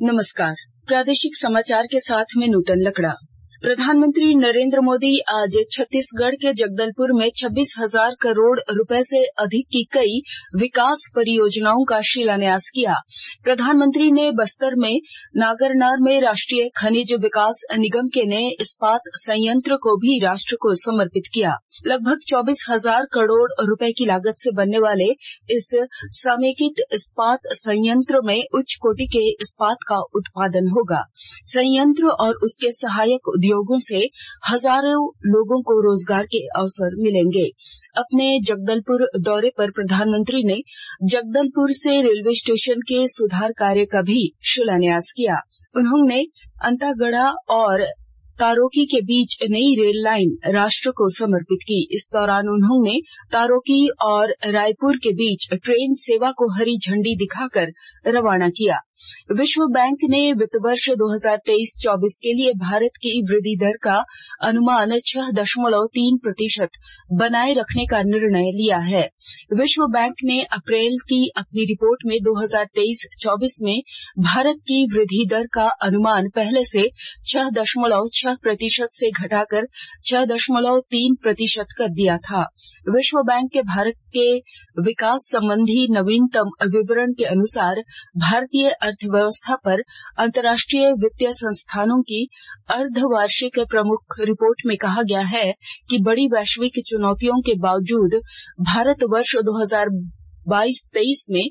नमस्कार। प्रादेशिक समाचार के साथ में नूतन लकड़ा। प्रधानमंत्री नरेंद्र मोदी आज छत्तीसगढ़ के जगदलपुर में 26,000 करोड़ रुपए से अधिक की कई विकास परियोजनाओं का शिलान्यास किया। प्रधानमंत्री ने बस्तर में नागरनार में राष्ट्रीय खनिज विकास निगम के नए इस्पात संयंत्र को भी राष्ट्र को समर्पित किया। लगभग 24,000 करोड़ रुपए की लागत से बनने वाले इस समेकित इस्पात संयंत्र में उच्च कोटि के इस्पात का उत्पादन होगा। संयंत्र और उसके सहायक उद्योगों से हजारों लोगों को रोजगार के अवसर मिलेंगे। अपने जगदलपुर दौरे पर प्रधानमंत्री ने जगदलपुर से रेलवे स्टेशन के सुधार कार्य का भी शिलान्यास किया। उन्होंने अंतागढ़ा और तारोकी के बीच नई रेल लाइन राष्ट्र को समर्पित की। इस दौरान उन्होंने तारोकी और रायपुर के बीच ट्रेन सेवा को हरी झंडी दिखाकर रवाना किया। विश्व बैंक ने वित्त वर्ष 2023-24 के लिए भारत की वृद्धि दर का अनुमान 6.3% बनाए रखने का निर्णय लिया है। विश्व बैंक ने अप्रैल की अपनी रिपोर्ट में 2023-24 में भारत की वृद्धि दर का अनुमान पहले से 6.6% से घटाकर 6.3% कर दिया था। विश्व बैंक के भारत के विकास संबंधी नवीनतम विवरण के अनुसार भारतीय अर्थव्यवस्था पर अंतर्राष्ट्रीय वित्तीय संस्थानों की अर्धवार्षिक प्रमुख रिपोर्ट में कहा गया है कि बड़ी वैश्विक चुनौतियों के बावजूद भारत वर्ष 2022-23 में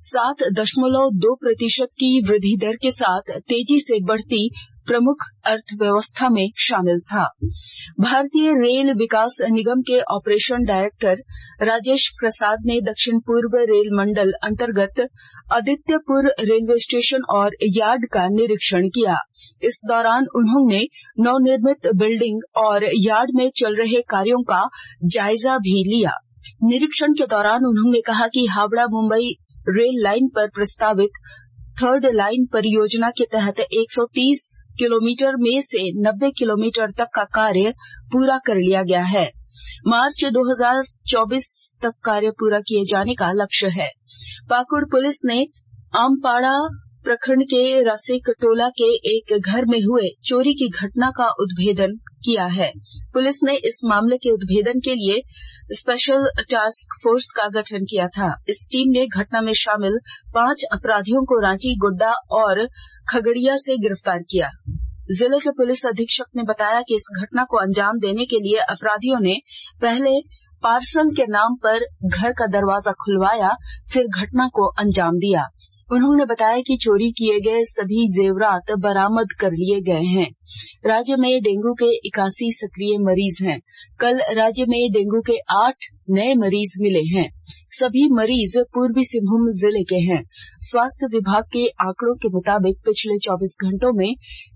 7.2% की वृद्धि दर के साथ तेजी से बढ़ती प्रमुख अर्थव्यवस्था में शामिल था। भारतीय रेल विकास निगम के ऑपरेशन डायरेक्टर राजेश प्रसाद ने दक्षिण पूर्व रेल मंडल अंतर्गत आदित्यपुर रेलवे स्टेशन और यार्ड का निरीक्षण किया। इस दौरान उन्होंने नवनिर्मित बिल्डिंग और यार्ड में चल रहे कार्यों का जायजा भी लिया। निरीक्षण के दौरान उन्होंने कहा कि हावड़ा मुंबई रेल लाइन पर प्रस्तावित थर्ड लाइन परियोजना के तहत 130 किलोमीटर में से 90 किलोमीटर तक का कार्य पूरा कर लिया गया है। मार्च 2024 तक कार्य पूरा किए जाने का लक्ष्य है। पाकुड़ पुलिस ने आमपाड़ा प्रखंड के रसिक टोला के एक घर में हुए चोरी की घटना का उद्भेदन किया है। पुलिस ने इस मामले के उद्भेदन के लिए स्पेशल टास्क फोर्स का गठन किया था। इस टीम ने घटना में शामिल 5 अपराधियों को रांची, गोड्डा और खगड़िया से गिरफ्तार किया। जिले के पुलिस अधीक्षक ने बताया कि इस घटना को अंजाम देने के लिए अपराधियों ने पहले पार्सल के नाम पर घर का दरवाजा खुलवाया, फिर घटना को अंजाम दिया। उन्होंने बताया कि चोरी किए गए सभी जेवरात बरामद कर लिए गए हैं। राज्य में डेंगू के 81 सक्रिय मरीज हैं। कल राज्य में डेंगू के 8 नए मरीज मिले हैं। सभी मरीज पूर्वी सिंहभूम जिले के हैं। स्वास्थ्य विभाग के आंकड़ों के मुताबिक पिछले 24 घंटों में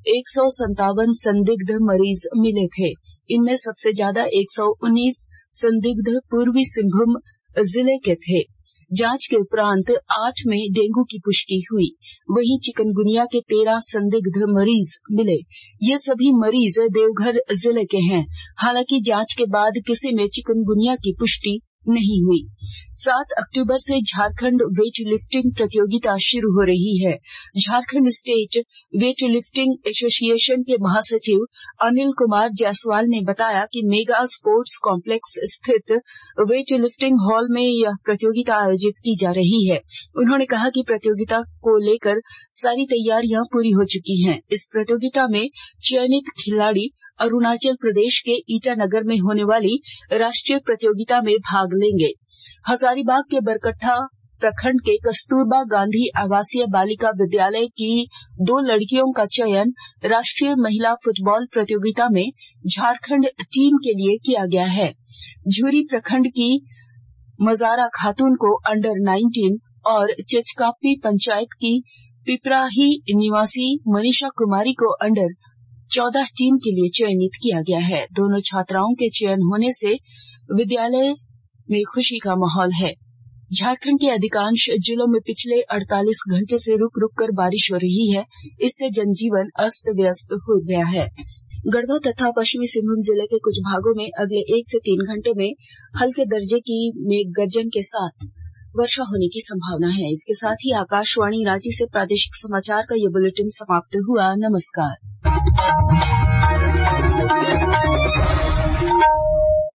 157 संदिग्ध मरीज मिले थे। इनमें सबसे ज्यादा 119 संदिग्ध पूर्वी सिंहभूम जिले के थे। जांच के उपरांत 8 में डेंगू की पुष्टि हुई। वहीं चिकनगुनिया के 13 संदिग्ध मरीज मिले। ये सभी मरीज देवघर जिले के हैं। हालांकि जांच के बाद किसी में चिकनगुनिया की पुष्टि नहीं हुई। 7 अक्टूबर से झारखंड वेट लिफ्टिंग प्रतियोगिता शुरू हो रही है। Jharkhand state weight lifting association के महासचिव अनिल कुमार जायसवाल ने बताया कि मेगा स्पोर्ट्स कॉम्प्लेक्स स्थित वेट लिफ्टिंग हॉल में यह प्रतियोगिता आयोजित की जा रही है। उन्होंने कहा कि प्रतियोगिता को लेकर सारी तैयारियां पूरी हो चुकी हैं। इस प्रतियोगिता में चयनित खिलाड़ी अरुणाचल प्रदेश के ईटानगर में होने वाली राष्ट्रीय प्रतियोगिता में भाग लेंगे। हजारीबाग के बरकट्टा प्रखंड के कस्तूरबा गांधी आवासीय बालिका विद्यालय की 2 लड़कियों का चयन राष्ट्रीय महिला फुटबॉल प्रतियोगिता में झारखंड टीम के लिए किया गया है। झुरी प्रखंड की मजारा खातून को अंडर 19 और चेचकापी पंचायत की पिपराही निवासी मनीषा कुमारी को अंडर 14 टीम के लिए चयनित किया गया है। दोनों छात्राओं के चयन होने से विद्यालय में खुशी का माहौल है। झारखंड के अधिकांश जिलों में पिछले 48 घंटे से रुक रुक कर बारिश हो रही है। इससे जनजीवन अस्त व्यस्त हो गया है। गढ़वा तथा पश्चिमी सिंहभूम जिले के कुछ भागों में अगले 1 से 3 घंटे में हल्के दर्जे की मेघ गर्जन के साथ वर्षा होने की संभावना है। इसके साथ ही आकाशवाणी रांची से प्रादेशिक समाचार का ये बुलेटिन समाप्त हुआ। नमस्कार।